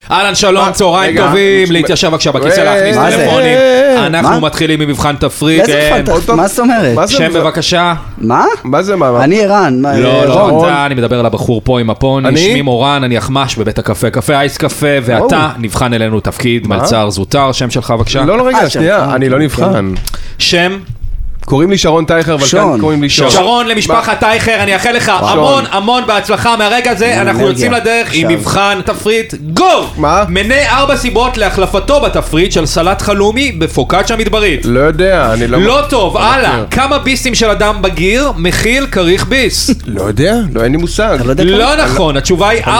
אהלן שלום, צהריים טובים, להתיישב בבקשה בכיסא, להכניס טלפונים. אנחנו מתחילים ממבחן תפריט. מה זאת אומרת? שם בבקשה. מה? מה זה מה? אני ערן. לא, אני מדבר על הבחור פה עם הפוני, שמי מורן, אני אחמש בבית הקפה, קפה אייס קפה, ואתה נבחן אלינו תפקיד מלצר זוטר, שם שלך בבקשה. לא, רגע, שנייה, אני לא נבחן. שם? קוראים לי שרון טייכר, אבל כאן קוראים לי שרון. שרון למשפחת טייכר, אני אאחל לך המון בהצלחה מהרגע הזה, אנחנו יוצאים לדרך עם מבחן תפריט גו! מנה 4 סיבות להחלפתו בתפריט של סלט חלומי בפוקאצ'ה מדברית. לא יודע, אני לא... לא טוב, הלאה, כמה ביסים של אדם בגיר מכיל כריך ביס? לא יודע, אין לי מושג. לא נכון, התשובה היא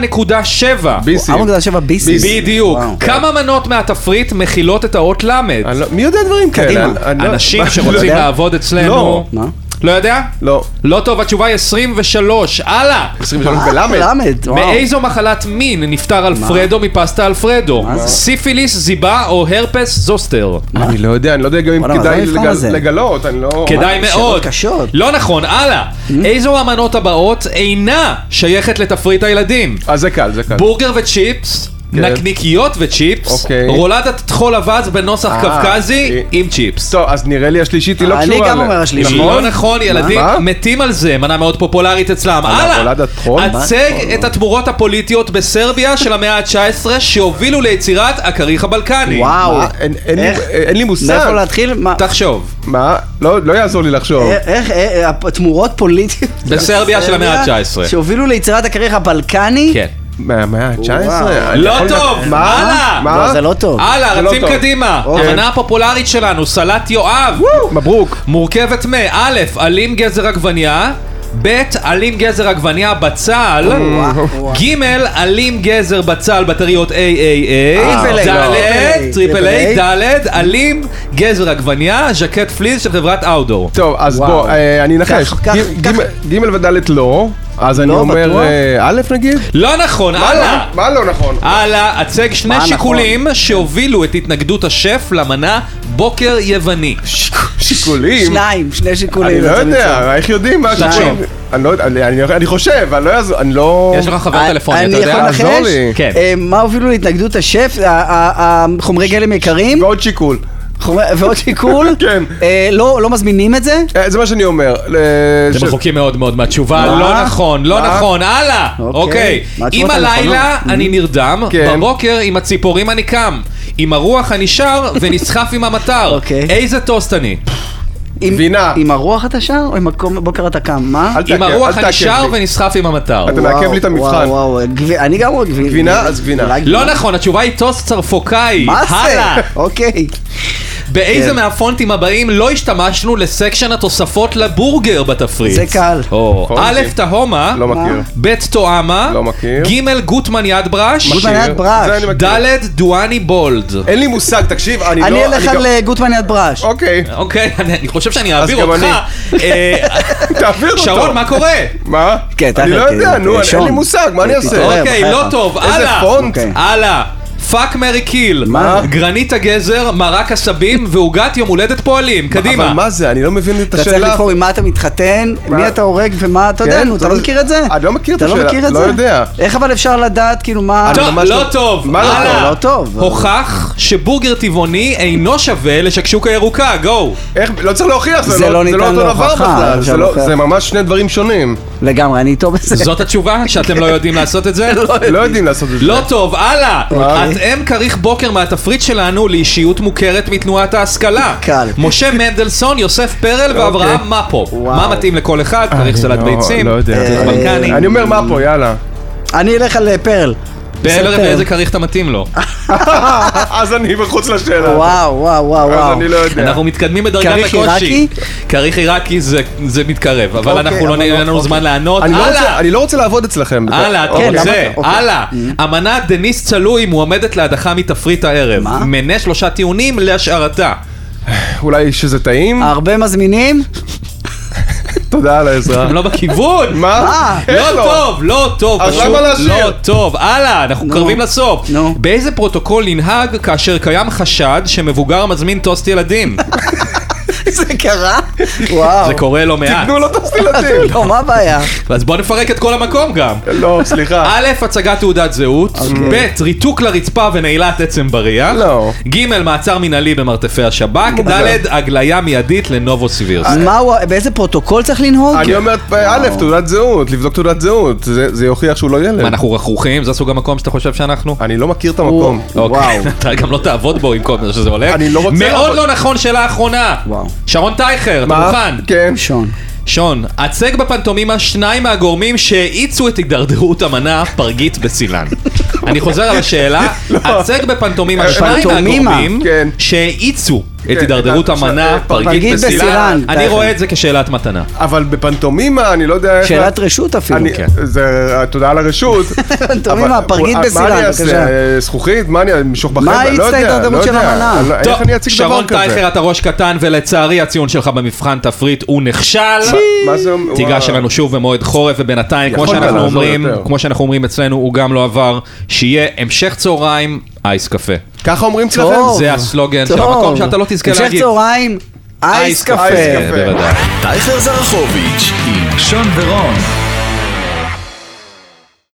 4.7 ביסים. 4.7 ביסים. בדיוק. כמה מנות מהתפריט מכילות את האות למד? מי יודע דברים כאלה? אנשים שרוצים לעבוד אצלנו. מה? לא יודע? לא. לא טוב, התשובה היא 23. הלאה. 23 בלמד. מאיזו מחלת מין נפטר אלפרדו מפסטה אלפרדו? סיפיליס, זיבה או הרפס זוסטר? אני לא יודע גם אם כדאי לגלות, אני לא... כדאי מאוד. לא נכון, הלאה. איזו המנות הבאות אינה שייכת לתפריט הילדים? זה קל. בורגר וצ'יפס, נקניקיות וצ'יפס, רולדת תחול אבז בנוסח קווקזי עם צ'יפס. טוב, אז נראה לי השלישית היא לא קשורה. אני גם אומר השלישית. לא נכון, ילדים מתים על זה, מנה מאוד פופולרית אצלם. הלאה, הצג את התמורות הפוליטיות בסרביה של המאה ה-19 שהובילו ליצירת הכריך הבלקני. וואו. אין לי מושג. מאיפה להתחיל? תחשוב. מה? לא יעזור לי לחשוב. איך התמורות פוליטיות בסרביה של המאה ה-19 שהובילו ליצירת הכריך הבלקני? כן. מהמאה ה-19? לא טוב, הלאה. לא, זה לא טוב. הלאה, רצים קדימה. המנה הפופולרית שלנו, סלט יואב. מברוק. מורכבת א', עלים גזר עגבניה, ב', עלים גזר עגבניה בצל, ג', עלים גזר בצל בטריות AAA, ד', עלים גזר עגבניה, ז'קט פליז של חברת אאוטדור. טוב, אז בוא, אני אנחש. ג' וד' לא. אז אני אומר א' נגיד? לא נכון, הלאה. מה לא נכון? הלאה, הצג שני שיקולים שהובילו את התנגדות השף למנה בוקר יווני. שיקולים? שני שיקולים. אני לא יודע, איך יודעים מה שיקולים? אני חושב, אני לא... יש לך חבר טלפוני, אתה יודע? אני יכול לנחש? מה הובילו להתנגדות השף? החומרי גלם יקרים? ועוד שיקול. ועוד שיקול? כן. לא מזמינים את זה? זה מה שאני אומר. אתם רחוקים מאוד מאוד מהתשובה, לא נכון, הלאה. אוקיי, אם הלילה אני נרדם, בבוקר עם הציפורים אני קם, עם הרוח אני שר ונסחף עם המטר. איזה טוסט אני? גבינה. עם הרוח אתה שר או עם בוקר אתה קם? מה? עם הרוח אני שר ונסחף עם המטר. אתה מעכב לי את המבחן. אני גם רואה גבינה. גבינה, אז גבינה. לא נכון, התשובה היא טוסט צרפוקאי. מה זה? אוקיי. באיזה מהפונטים הבאים לא השתמשנו לסקשן התוספות לבורגר בתפריט? זה קל. א' תהומה, לא מכיר. ב' תואמה, לא מכיר. ג' גוטמן יד ברש, ד' דואני בולד. אין לי מושג, תקשיב, אני אלך על גוטמן יד ברש. אוקיי, אני חושב שאני אעביר אותך. תעביר אותו. שרון, מה קורה? מה? אני לא יודע, נו, אין לי מושג, מה אני אעשה? אוקיי, לא טוב, איזה פונט? הלאה. פאק מרי קיל, גרנית הגזר, מרק הסבים ועוגת יום הולדת פועלים, קדימה. אבל מה זה? אני לא מבין את השאלה. אתה צריך לבחור עם מה אתה מתחתן, מי אתה הורג ומה אתה יודע, אתה לא מכיר את זה? אני לא מכיר את השאלה, לא יודע. איך אבל אפשר לדעת כאילו מה... לא טוב, לא טוב. הוכח שבורגר טבעוני אינו שווה לשקשוקה ירוקה, גו. איך? לא צריך להוכיח, זה לא ניתן להוכחה. זה ממש שני דברים שונים. לגמרי, אני איתו בזה. זאת התשובה? שאתם לא יודעים לעשות את זה? לא יודעים לעשות את זה. לא טוב, הלאה. התאם כריך בוקר מהתפריט שלנו לאישיות מוכרת מתנועת ההשכלה. קל. משה מנדלסון, יוסף פרל ואברהם מפו. מה מתאים לכל אחד? כריך סלט ביצים, כריך בלקני. אני אומר מפו, יאללה. אני אלך על פרל. פרל באיזה כריך אתה מתאים לו? אז אני מחוץ לשאלה. וואו. אז אני לא יודע. אנחנו מתקדמים בדרגת הקושי. כריך עיראקי? כריך עיראקי זה מתקרב, אבל אנחנו לא נראה לנו זמן לענות. אני לא רוצה לעבוד אצלכם. הלאה, אתה רוצה. הלאה. אמנה דניס צלוי מועמדת להדחה מתפריט הערב. מנה 3 טיעונים להשארתה. אולי שזה טעים? הרבה מזמינים? תודה על העזרה. הם לא בכיוון. מה? לא טוב. אז למה להשאיר? לא טוב. הלאה, אנחנו קרבים לסוף. באיזה פרוטוקול ננהג כאשר קיים חשד שמבוגר מזמין טוסט ילדים? זה קרה? וואו. זה קורה לא מעט. תתנו לו את הסטילטים. לא, מה הבעיה? אז בוא נפרק את כל המקום גם. לא, סליחה. א', הצגת תעודת זהות, ב', ריתוק לרצפה ונעילת עצם בריח, לא. ג', מעצר מנהלי במרתפי השב"כ, ד', הגליה מיידית לנובוסיבירסק. באיזה פרוטוקול צריך לנהוג? אני אומר, א', תעודת זהות, לבדוק תעודת זהות, זה יוכיח שהוא לא ילד. מה, אנחנו רכרוכים? זה סוג המקום שאתה חושב שאנחנו? אני לא מכיר את המקום. אוקיי, אתה גם לא תעבוד בו עם כל מה שזה הולך. אני לא רוצה מאוד לא נכון, שאלה אחרונה. שרון טייכר, אתה מוכן? כן. שון. הצג בפנטומימה 2 מהגורמים שהאיצו את הידרדרות המנה פרגית בסילן. אני חוזר על השאלה, הצג בפנטומימה 2 מהגורמים שהאיצו את הידרדרות המנה פרגית בסילן. אני רואה את זה כשאלת מתנה. אבל בפנטומימה אני לא יודע איך... שאלת רשות אפילו. תודה על הרשות. פנטומימה, פרגית בסילן. מה אני אעשה? זכוכית? מה אני משוך בחיים? מה האיץ את ההידרדרות של המנה? איך אני אציג דבר שרון כזה? טייכר, אתה ראש קטן, ולצערי הציון שלך במבחן תפריט הוא נכשל. מה זה? תיגש שלנו שוב במועד חורף, ובינתיים, כמו שאנחנו אומרים אצלנו, הוא גם לא עבר, שיהיה המשך צהריים, אייס קפה. ככה אומרים אצלכם? זה הסלוגן של המקום שאתה לא תזכה להגיד. המשך צהריים, אייס קפה. בוודאי. טייכר זרחוביץ' עם שון ורון.